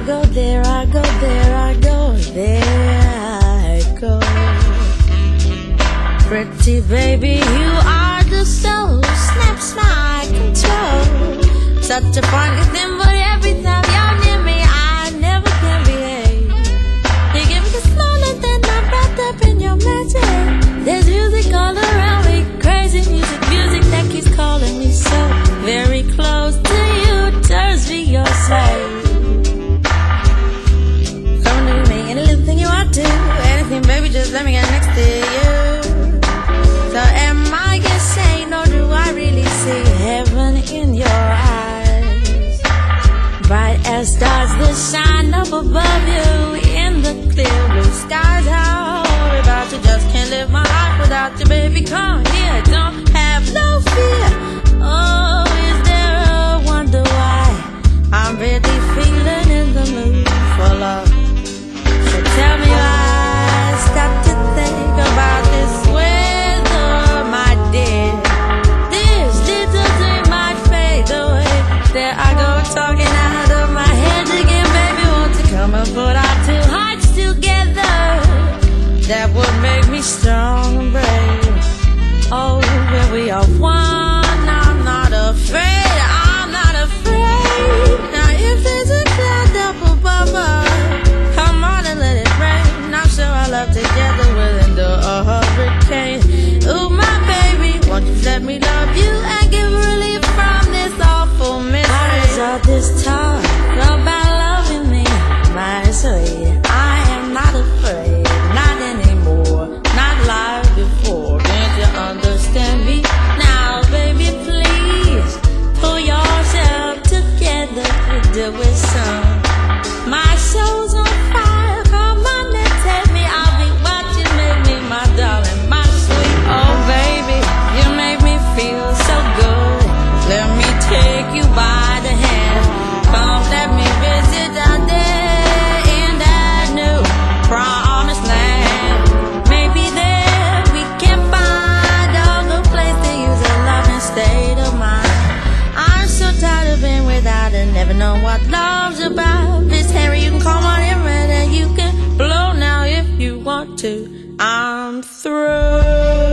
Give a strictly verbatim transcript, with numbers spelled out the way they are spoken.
I go, there I go, there I go, there I go. Pretty baby, you are the soul, snaps my control. Such a funny thing, but every time you're near me, I never can behave. You give me the smile and then I'm wrapped up in your magic. There's music all around me, crazy music, music that keeps calling me so very close to you, turns me your slave. Come to me, any little thing you want to, anything baby, just let me get next to you. So am I insane or do I really see heaven in your eyes? Bright as stars that shine up above you in the clear blue skies. How about you? Just can't live my life without you, baby. Come here, don't have no fear. Oh, is there a wonder why I'm really feeling in the mood for love? So tell me why I stop to think about this weather, my dear. This little dream might fade away. There I go, talking out of my head again, baby. Won't you come and put our two hearts together? That would make me strong and brave. Oh, where we are one, I'm not afraid, I'm not afraid. Now if there's a cloud up above us, come on and let it rain. I'm sure our love together will endure a hurricane. Ooh, my baby, won't you let me love you and give relief from this awful misery? How does all this talk about loving me, my sweet? I am not afraid, not anymore, not like before. Can't you understand me now, baby? Please pull yourself together and do it some. My soul's on fire, come on and take me. I'll be what you make me, my darling, my sweet. Oh baby, you make me feel so good. Let me take you by the hand. Come, let me visit out there in that new promised land. Maybe there we can find a good place to use a loving state of mind. I'm so tired of being without and never know what love's about. Miss Harry, you can call my name and you can blow now if you want to. I'm through.